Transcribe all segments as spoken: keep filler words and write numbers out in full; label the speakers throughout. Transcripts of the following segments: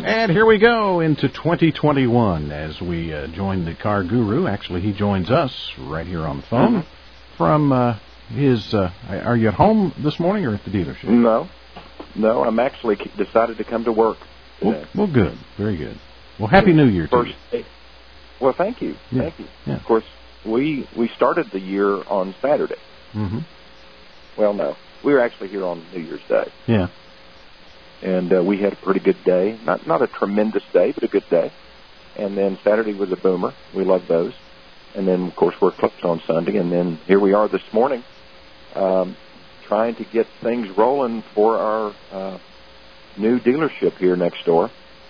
Speaker 1: And here we go into twenty twenty-one as we uh, join the car guru. Actually, he joins us right here on the phone mm-hmm. from uh, his... Uh, are you at home this morning or at the dealership?
Speaker 2: No. No, I'm actually decided to come to work today.
Speaker 1: Well, well good. Very good. Well, Happy New Year to
Speaker 2: First,
Speaker 1: you.
Speaker 2: Well, thank you.
Speaker 1: Yeah.
Speaker 2: Thank you.
Speaker 1: Yeah.
Speaker 2: Of course, we we started the year on Saturday.
Speaker 1: Mm-hmm.
Speaker 2: Well, no. We were actually here on New Year's Day.
Speaker 1: Yeah.
Speaker 2: And uh, we had a pretty good day. Not not a tremendous day, but a good day. And then Saturday was a boomer. We love those. And then, of course, we're closed on Sunday. And then here we are this morning um, trying to get things rolling for our uh, new dealership here next door.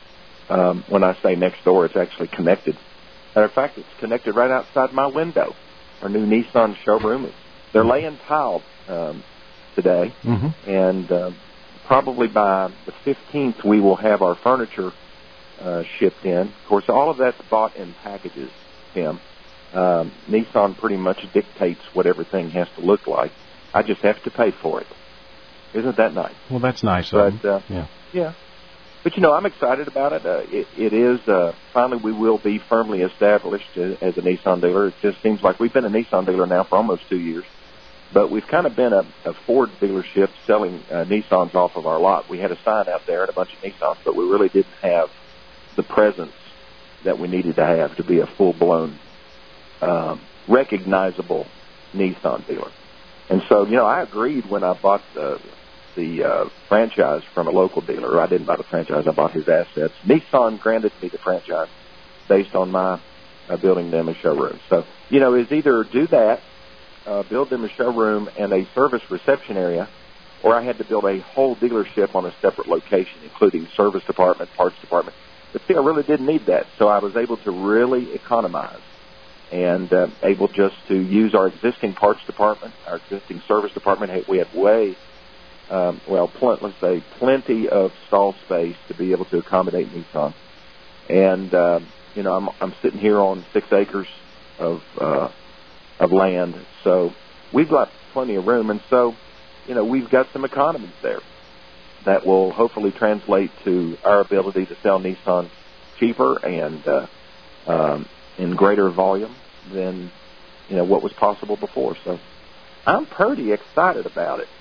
Speaker 2: Um, when I say next door, it's actually connected. Matter of fact, it's connected right outside my window. Our new Nissan showroom. They're laying tile um, today.
Speaker 1: Mm-hmm.
Speaker 2: And... Uh, Probably by the fifteenth, we will have our furniture uh, shipped in. Of course, all of that's bought in packages, Tim. Um, Nissan pretty much dictates what everything has to look like. I just have to pay for it. Isn't that nice?
Speaker 1: Well, that's nice
Speaker 2: but,
Speaker 1: of them.
Speaker 2: Uh,
Speaker 1: yeah.
Speaker 2: Yeah. But, you know, I'm excited about it. Uh, it, it is, uh, finally, we will be firmly established as, as a Nissan dealer. It just seems like we've been a Nissan dealer now for almost two years. But we've kind of been a, a Ford dealership selling uh, Nissans off of our lot. We had a sign out there and a bunch of Nissans, but we really didn't have the presence that we needed to have to be a full-blown, um, recognizable Nissan dealer. And so, you know, I agreed when I bought the, the uh, franchise from a local dealer. I didn't buy the franchise. I bought his assets. Nissan granted me the franchise based on my uh, building them a showroom. So, you know, it's either do that, Uh, build them a showroom and a service reception area, or I had to build a whole dealership on a separate location, including service department, parts department. But see, I really didn't need that, so I was able to really economize and uh, able just to use our existing parts department, our existing service department. We have way, um, well, pl- let's say plenty of stall space to be able to accommodate Nissan. And, uh, you know, I'm, I'm sitting here on six acres of uh of land, so we've got plenty of room, and so, you know, we've got some economies there that will hopefully translate to our ability to sell Nissan cheaper and uh, um, in greater volume than, you know, what was possible before. So I'm pretty excited about it.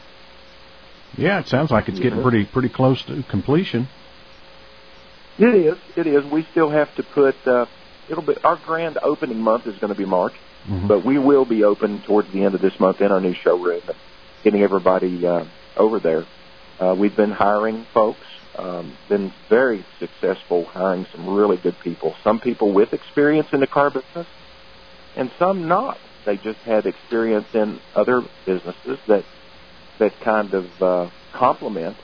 Speaker 1: Yeah, it sounds like it's getting mm-hmm. pretty pretty close to completion.
Speaker 2: It is. It is. We still have to put. Uh, it'll be our grand opening month is going to be March. Mm-hmm. But we will be open towards the end of this month in our new showroom, getting everybody uh, over there. Uh, we've been hiring folks, um, been very successful hiring some really good people. Some people with experience in the car business, and some not. They just had experience in other businesses that that kind of uh, complement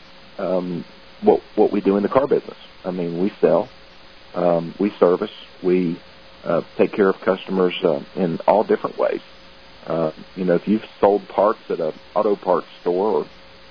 Speaker 2: um, what what we do in the car business. I mean, we sell, um, we service, we Uh, take care of customers uh, in all different ways. Uh, you know, if you've sold parts at an auto parts store, or,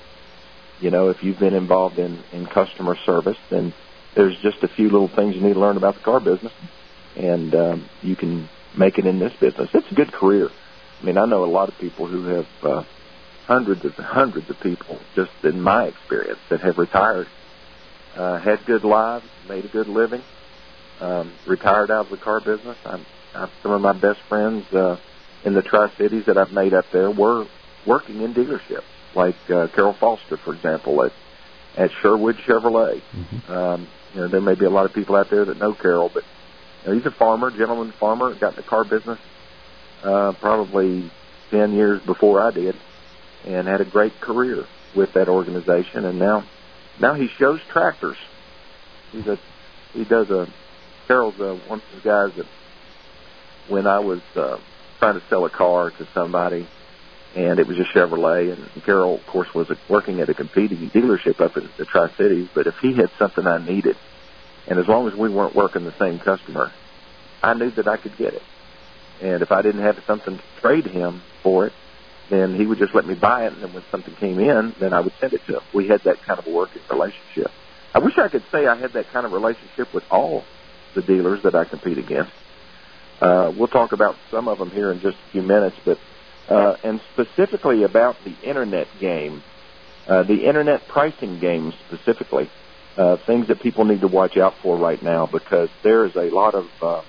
Speaker 2: you know, if you've been involved in, in customer service, then there's just a few little things you need to learn about the car business, and um, you can make it in this business. It's a good career. I mean, I know a lot of people who have uh, hundreds and hundreds of people, just in my experience, that have retired, uh, had good lives, made a good living, Um, retired out of the car business. I'm, I'm, some of my best friends uh, in the Tri-Cities that I've made up there were working in dealerships, like uh, Carol Foster, for example, at, at Sherwood Chevrolet. Mm-hmm. Um, you know, there may be a lot of people out there that know Carol, but you know, he's a farmer, gentleman farmer, got in the car business uh, probably ten years before I did, and had a great career with that organization. And now, now he shows tractors. He's a, he does a Carol's uh, one of those guys that when I was uh, trying to sell a car to somebody, and it was a Chevrolet, and Carol, of course, was working at a competing dealership up in the Tri-Cities, but if he had something I needed, and as long as we weren't working the same customer, I knew that I could get it. And if I didn't have something to trade him for it, then he would just let me buy it, and then when something came in, then I would send it to him. We had that kind of a working relationship. I wish I could say I had that kind of relationship with all the dealers that I compete against. Uh, we'll talk about some of them here in just a few minutes, but uh, and specifically about the internet game, uh, the internet pricing game specifically. uh, things that people need to watch out for right now, because there is a lot of, uh,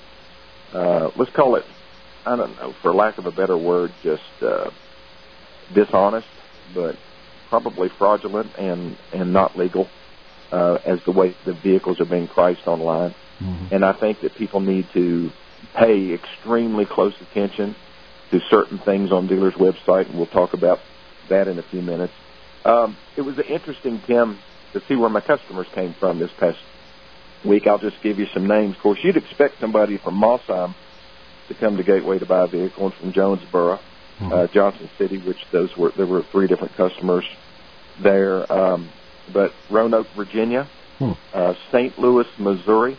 Speaker 2: uh, let's call it, I don't know, for lack of a better word, just uh, dishonest, but probably fraudulent and, and not legal uh, as the way the vehicles are being priced online. Mm-hmm. And I think that people need to pay extremely close attention to certain things on dealers' website, and we'll talk about that in a few minutes. Um, it was interesting, Tim, to see where my customers came from this past week. I'll just give you some names. Of course, you'd expect somebody from Mossheim to come to Gateway to buy a vehicle, and from Jonesboro, mm-hmm. uh, Johnson City, which those were there were three different customers there. Um, but Roanoke, Virginia, hmm. uh, Saint Louis, Missouri.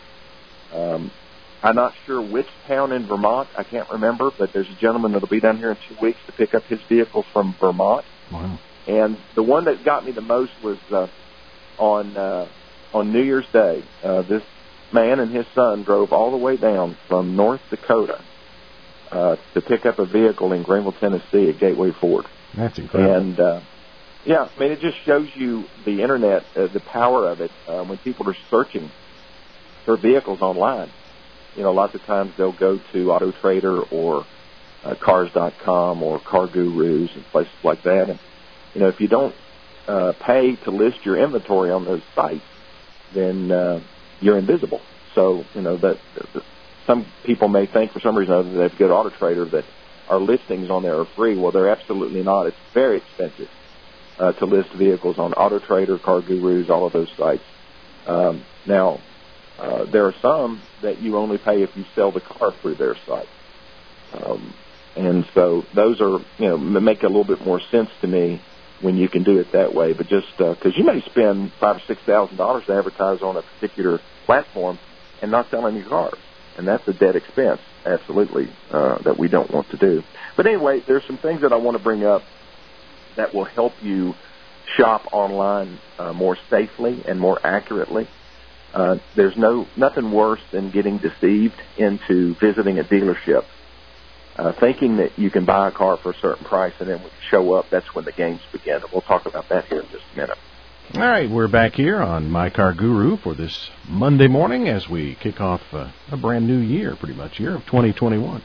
Speaker 2: Um, I'm not sure which town in Vermont. I can't remember, but there's a gentleman that'll be down here in two weeks to pick up his vehicle from Vermont.
Speaker 1: Wow.
Speaker 2: And the one that got me the most was uh, on uh, on New Year's Day. Uh, this man and his son drove all the way down from North Dakota uh, to pick up a vehicle in Greenville, Tennessee at Gateway Ford.
Speaker 1: That's incredible.
Speaker 2: And, uh, yeah, I mean, it just shows you the Internet, uh, the power of it. Uh, when people are searching for vehicles online, you know, lots of times they'll go to Auto Trader or uh, Cars dot com or Car Gurus and places like that. And, you know, if you don't uh, pay to list your inventory on those sites, then uh, you're invisible. So, you know, that, that some people may think for some reason or other that they've got Auto Trader that our listings on there are free. Well, they're absolutely not. It's very expensive uh, to list vehicles on Auto Trader, Car Gurus, all of those sites. Um, now, uh, there are some that you only pay if you sell the car through their site. Um, and so those are, you know, make a little bit more sense to me when you can do it that way. But just because uh, you may spend five or six thousand dollars to advertise on a particular platform and not sell any cars, and that's a dead expense, absolutely, uh, that we don't want to do. But anyway, there's some things that I want to bring up that will help you shop online uh, more safely and more accurately. Uh, there's no nothing worse than getting deceived into visiting a dealership, uh, thinking that you can buy a car for a certain price, and then when you show up, that's when the games begin. And we'll talk about that here in just a minute.
Speaker 1: All right, we're back here on My Car Guru for this Monday morning as we kick off uh, a brand new year, pretty much, year of twenty twenty-one.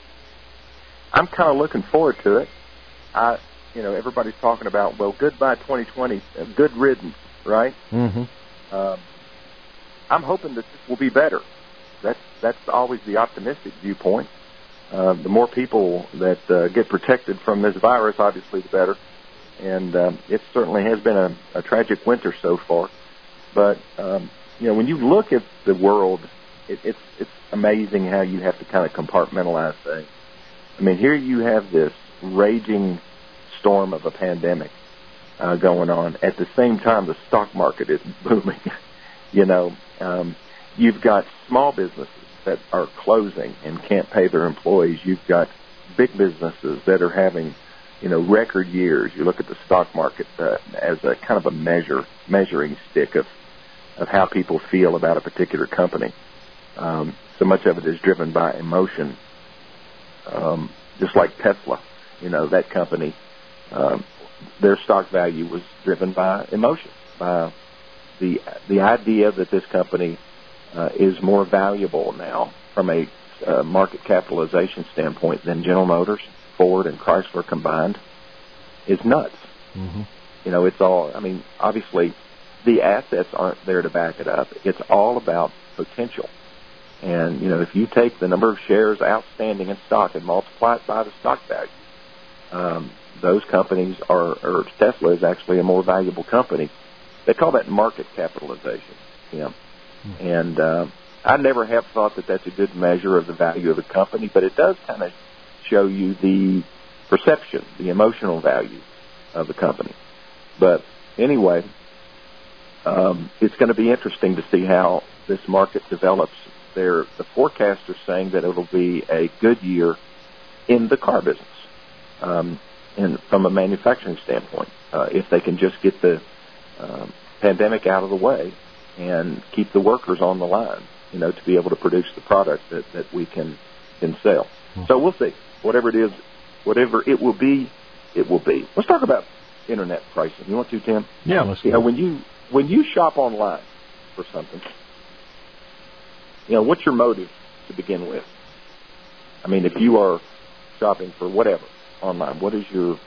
Speaker 2: I'm kind of looking forward to it. I, you know, everybody's talking about, well, goodbye twenty twenty, uh, good riddance, right?
Speaker 1: Mm-hmm.
Speaker 2: Um, I'm hoping that this will be better. That's that's always the optimistic viewpoint. Uh, the more people that uh, get protected from this virus, obviously, the better. And um, it certainly has been a, a tragic winter so far. But um, you know, when you look at the world, it, it's it's amazing how you have to kind of compartmentalize things. I mean, here you have this raging storm of a pandemic uh, going on. At the same time, the stock market is booming. You know, um, you've got small businesses that are closing and can't pay their employees. You've got big businesses that are having, you know, record years. You look at the stock market uh, as a kind of a measure, measuring stick of, of how people feel about a particular company. Um, so much of it is driven by emotion. Um, just like Tesla, you know, that company, um, their stock value was driven by emotion, by the the idea that this company uh, is more valuable now from a uh, market capitalization standpoint than General Motors, Ford, and Chrysler combined is nuts.
Speaker 1: Mm-hmm.
Speaker 2: You know, it's all, I mean, obviously the assets aren't there to back it up. It's all about potential. And, you know, if you take the number of shares outstanding in stock and multiply it by the stock value, um, those companies are, or Tesla is actually a more valuable company. They call that market capitalization. You know? Mm-hmm. And uh, I never have thought that that's a good measure of the value of a company, but it does kind of show you the perception, the emotional value of the company. But anyway, um, it's going to be interesting to see how this market develops. There, the forecast are saying that it'll be a good year in the car business, um, and from a manufacturing standpoint, uh, if they can just get the um, pandemic out of the way and keep the workers on the line, you know, to be able to produce the product that, that we can can sell. Mm-hmm. So we'll see. Whatever it is, whatever it will be, it will be. Let's talk about internet pricing. You want to, Tim?
Speaker 1: Yeah, let's
Speaker 2: you
Speaker 1: go.
Speaker 2: know, when you when you shop online, for something, you know, what's your motive to begin with? I mean, if you are shopping for whatever online, what is your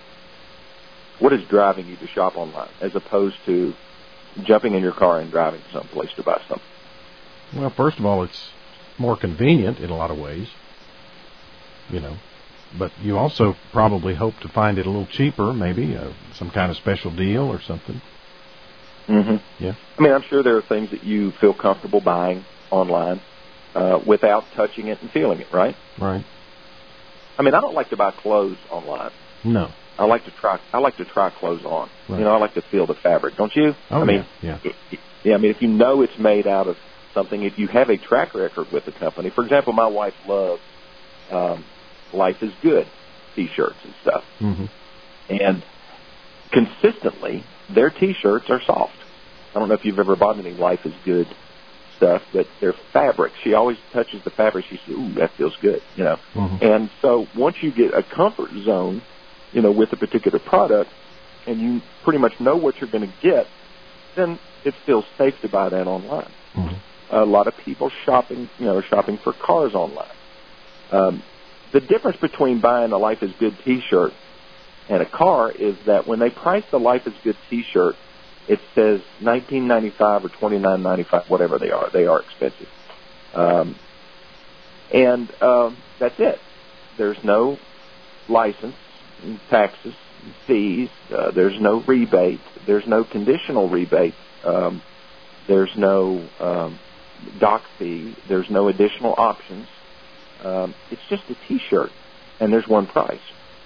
Speaker 2: what is driving you to shop online as opposed to jumping in your car and driving someplace to buy something?
Speaker 1: Well, first of all, it's more convenient in a lot of ways, you know, but you also probably hope to find it a little cheaper, maybe uh, some kind of special deal or something.
Speaker 2: Mm-hmm.
Speaker 1: Yeah.
Speaker 2: I mean, I'm sure there are things that you feel comfortable buying online uh, without touching it and feeling it, right?
Speaker 1: Right.
Speaker 2: I mean, I don't like to buy clothes online.
Speaker 1: No.
Speaker 2: I like to try. I like to try clothes on.
Speaker 1: Right.
Speaker 2: You know, I like to feel the fabric. Don't you?
Speaker 1: Oh,
Speaker 2: I mean,
Speaker 1: yeah.
Speaker 2: Yeah. It, yeah. I mean, if you know it's made out of something, if you have a track record with the company, for example, my wife loves um, Life is Good T-shirts and stuff,
Speaker 1: mm-hmm.
Speaker 2: and consistently their T-shirts are soft. I don't know if you've ever bought any Life is Good stuff, but they're fabric. She always touches the fabric. She says, "Ooh, that feels good," you know.
Speaker 1: Mm-hmm.
Speaker 2: And so once you get a comfort zone, you know, with a particular product, and you pretty much know what you're going to get, then it feels safe to buy that online.
Speaker 1: Mm-hmm.
Speaker 2: A lot of people shopping, you know, are shopping for cars online. Um, the difference between buying a Life is Good T-shirt and a car is that when they price the Life is Good T-shirt, it says nineteen ninety-five or twenty-nine ninety-five, whatever they are. They are expensive, um, and um, that's it. There's no license, taxes, fees. Uh, there's no rebate. There's no conditional rebate. Um, there's no um, dock fee. There's no additional options. Um, it's just a T-shirt, and there's one price.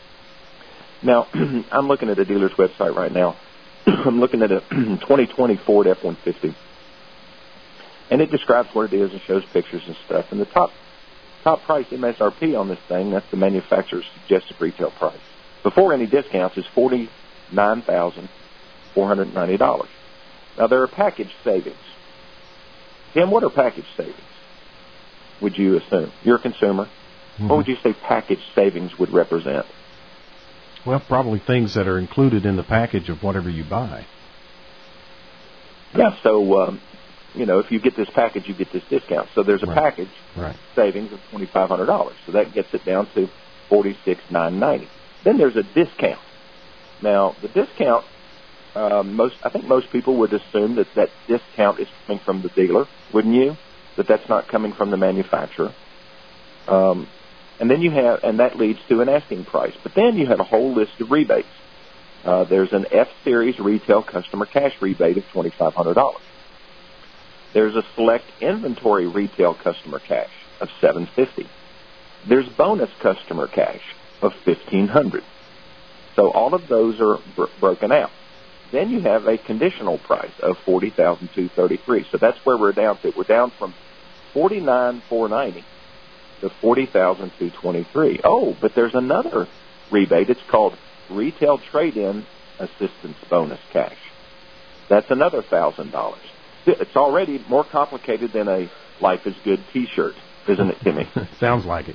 Speaker 2: Now, I'm looking at a dealer's website right now. I'm looking at a twenty twenty Ford F one fifty, and it describes what it is and shows pictures and stuff. And the top top price M S R P on this thing, that's the manufacturer's suggested retail price, before any discounts, is forty-nine thousand four hundred ninety dollars. Now, there are package savings. Tim, what are package savings, would you assume? You're a consumer. Mm-hmm. What would you say package savings would represent?
Speaker 1: Well, probably things that are included in the package of whatever you buy.
Speaker 2: Yeah, so, um, you know, if you get this package, you get this discount. So there's a
Speaker 1: right.
Speaker 2: package
Speaker 1: right.
Speaker 2: savings of twenty-five hundred dollars. So that gets it down to forty-six thousand nine hundred ninety dollars. Then there's a discount. Now, the discount, um, most I think most people would assume that that discount is coming from the dealer, wouldn't you? That that's not coming from the manufacturer. Um, and then you have, and that leads to an asking price. But then you have a whole list of rebates. Uh, there's an F-Series retail customer cash rebate of twenty-five hundred dollars. There's a select inventory retail customer cash of seven hundred fifty dollars. There's bonus customer cash of fifteen hundred dollars. So all of those are br- broken out. Then you have a conditional price of forty thousand two hundred thirty-three dollars. So that's where we're down to. We're down from forty-nine thousand four hundred ninety dollars to forty thousand two hundred twenty-three dollars. Oh, but there's another rebate. It's called Retail Trade-In Assistance Bonus Cash. That's another one thousand dollars. It's already more complicated than a Life is Good T-shirt, isn't it, Timmy?
Speaker 1: Sounds like it.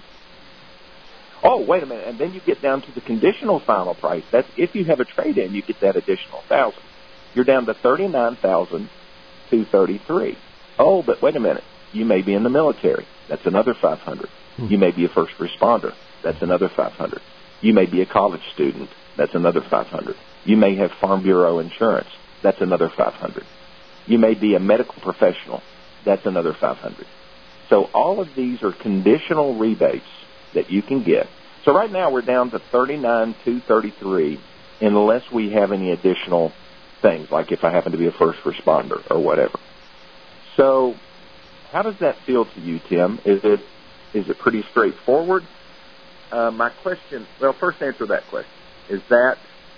Speaker 2: Oh, wait a minute. And then you get down to the conditional final price. That's if you have a trade-in, you get that additional one thousand dollars. You're down to thirty-nine thousand two hundred thirty-three dollars. Oh, but wait a minute. You may be in the military. That's another five hundred dollars. Hmm. You may be a first responder. That's another five hundred dollars. You may be a college student. That's another five hundred dollars. You may have Farm Bureau insurance. That's another five hundred dollars. You may be a medical professional. That's another five hundred dollars. So all of these are conditional rebates that you can get. So right now we're down to thirty-nine thousand two hundred thirty-three dollars unless we have any additional things, like if I happen to be a first responder or whatever. So how does that feel to you, Tim? Is it is it pretty straightforward? Uh, my question, well, first answer that question. Is that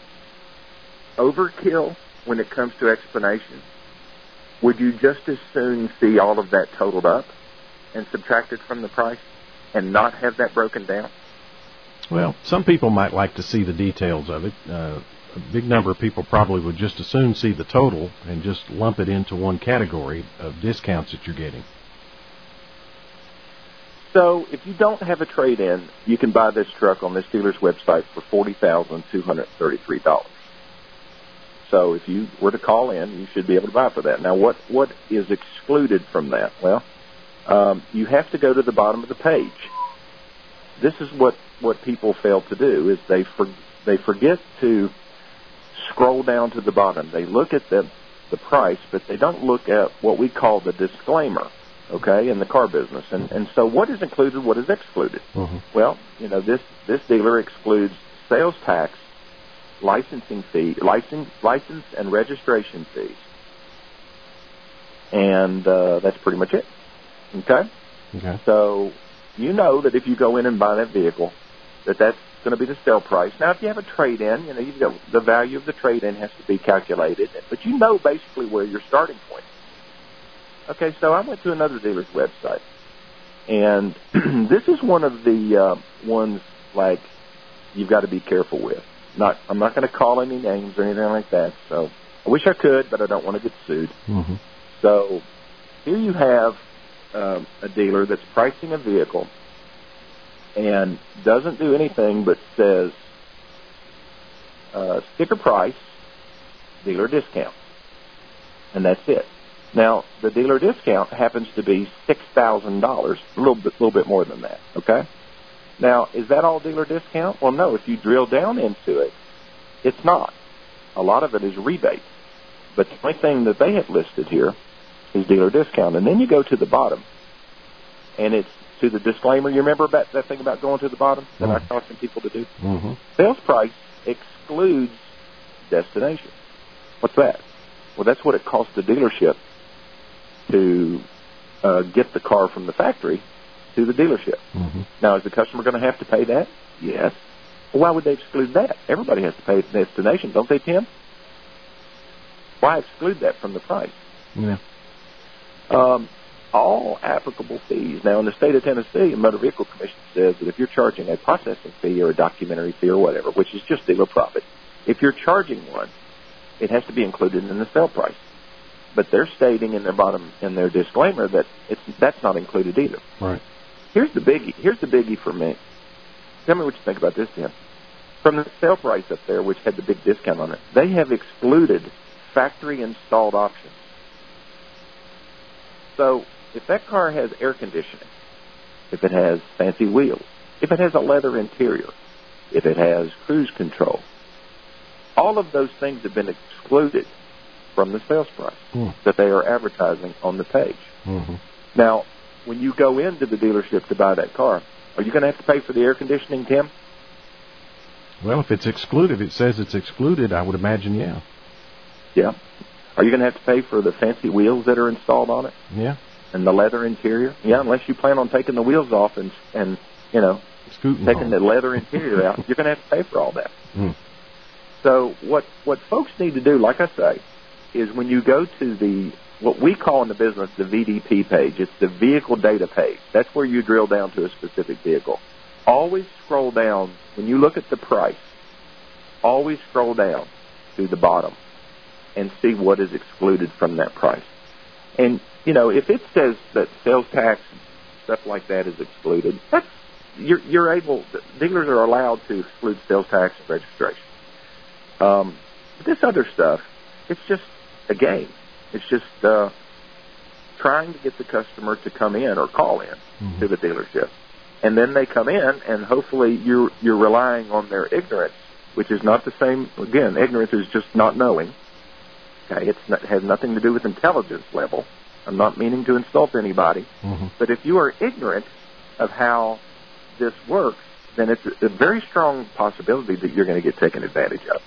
Speaker 2: overkill when it comes to explanation? Would you just as soon see all of that totaled up and subtracted from the price and not have that broken down?
Speaker 1: Well, some people might like to see the details of it. Uh, a big number of people probably would just as soon see the total and just lump it into one category of discounts that you're getting.
Speaker 2: So if you don't have a trade-in, you can buy this truck on this dealer's website for forty thousand two hundred thirty-three dollars. So if you were to call in, you should be able to buy for that. Now, what, what is excluded from that? Well, um, you have to go to the bottom of the page. This is what, what people fail to do, is they for, they forget to scroll down to the bottom. They look at the, the price, but they don't look at what we call the disclaimer, okay, in the car business. And, and so what is included, what is excluded? Mm-hmm. Well, you know, this, this dealer excludes sales tax, licensing fee, license, license and registration fees. And uh, that's pretty much it, okay? Okay. So you know that if you go in and buy that vehicle, that that's going to be the sale price. Now, if you have a trade-in, you know, you've got the value of the trade-in has to be calculated, but you know basically where your starting point is. Okay, so I went to another dealer's website, and this is one of the uh, ones like you've got to be careful with. Not, I'm not going to call any names or anything like that. So I wish I could, but I don't want to get sued. Mm-hmm. So here you have um, a dealer that's pricing a vehicle and doesn't do anything but says uh, sticker price, dealer discount, and that's it. Now, the dealer discount happens to be six thousand dollars, a little bit, little bit more than that, okay? Now, is that all dealer discount? Well, no. If you drill down into it, it's not. A lot of it is rebate. But the only thing that they have listed here is dealer discount. And then you go to the bottom, and it's to the disclaimer. You remember about that thing about going to the bottom that mm-hmm. I caution people to do? Mm-hmm. Sales price excludes destination. What's that? Well, that's what it costs the dealership to uh, get the car from the factory to the dealership. Mm-hmm. Now, is the customer going to have to pay that? Yes. Well, why would they exclude that? Everybody has to pay the destination, don't they, Tim? Why exclude that from the price? Yeah. Um, all applicable fees. Now, in the state of Tennessee, the Motor Vehicle Commission says that if you're charging a processing fee or a documentary fee or whatever, which is just dealer profit, if you're charging one, it has to be included in the sale price. But they're stating in their bottom, in their disclaimer, that it's that's not included either. Right. Here's the biggie. Here's the biggie for me. Tell me what you think about this, Tim. From the sale price up there, which had the big discount on it, they have excluded factory-installed options. So if that car has air conditioning, if it has fancy wheels, if it has a leather interior, if it has cruise control, all of those things have been excluded from the sales price mm. that they are advertising on the page. Mm-hmm. Now, when you go into the dealership to buy that car, are you going to have to pay for the air conditioning, Tim?
Speaker 1: Well, if it's excluded, if it says it's excluded, I would imagine, yeah.
Speaker 2: Yeah. Are you going to have to pay for the fancy wheels that are installed on it?
Speaker 1: Yeah.
Speaker 2: And the leather interior? Yeah, unless you plan on taking the wheels off and, and you know,
Speaker 1: Scooting
Speaker 2: taking
Speaker 1: home.
Speaker 2: the leather interior out, you're going to have to pay for all that. Mm. So what, what folks need to do, like I say, is when you go to the what we call in the business the V D P page, it's the vehicle data page. That's where you drill down to a specific vehicle. Always scroll down. When you look at the price, always scroll down to the bottom and see what is excluded from that price. And, you know, if it says that sales tax and stuff like that is excluded, that's, you're, you're able, dealers are allowed to exclude sales tax and registration. Um, but this other stuff, it's just a game. It's just uh, trying to get the customer to come in or call in mm-hmm. to the dealership. And then they come in, and hopefully you're, you're relying on their ignorance, which is not the same. Again, ignorance is just not knowing. Okay, it's not, it has nothing to do with intelligence level. I'm not meaning to insult anybody. Mm-hmm. But if you are ignorant of how this works, then it's a, a very strong possibility that you're going to get taken advantage of.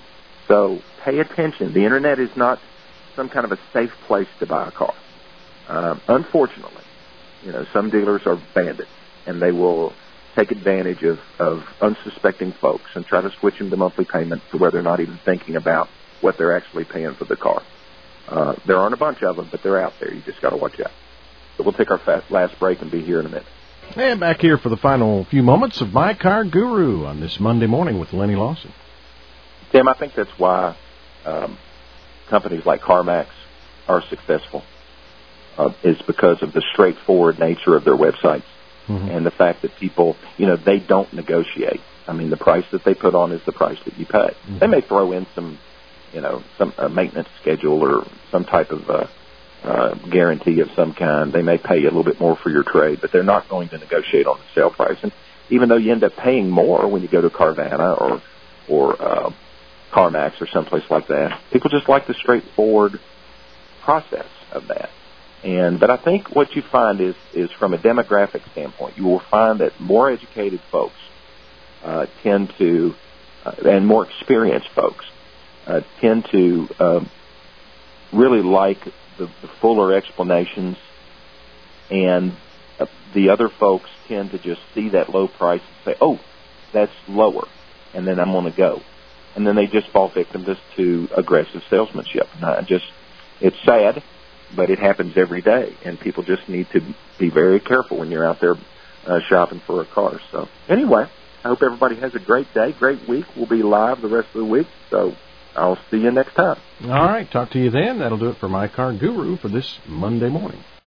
Speaker 2: So pay attention. The Internet is not some kind of a safe place to buy a car. Um, unfortunately, you know, some dealers are bandits, and they will take advantage of, of unsuspecting folks and try to switch them to monthly payments to where they're not even thinking about what they're actually paying for the car. Uh, there aren't a bunch of them, but they're out there. You just got to watch out. So we'll take our fast, last break and be here in a minute.
Speaker 1: And back here for the final few moments of My Car Guru on this Monday morning with Lenny Lawson.
Speaker 2: Tim, I think that's why um, companies like CarMax are successful. Uh, is because of the straightforward nature of their websites mm-hmm. and the fact that people, you know, they don't negotiate. I mean, the price that they put on is the price that you pay. Mm-hmm. They may throw in some you know, some a maintenance schedule or some type of uh, uh, guarantee of some kind. They may pay you a little bit more for your trade, but they're not going to negotiate on the sale price. And even though you end up paying more when you go to Carvana or or uh, CarMax or someplace like that, people just like the straightforward process of that. And but I think what you find is is from a demographic standpoint, you will find that more educated folks uh, tend to, uh, and more experienced folks uh, tend to uh, really like the, the fuller explanations, and uh, the other folks tend to just see that low price and say, "Oh, that's lower," and then I'm going to go, and then they just fall victim to, to aggressive salesmanship. And I just, it's sad. But it happens every day, and people just need to be very careful when you're out there uh, shopping for a car. So anyway, I hope everybody has a great day, great week. We'll be live the rest of the week, so I'll see you next time.
Speaker 1: All right, talk to you then. That'll do it for My Car Guru for this Monday morning.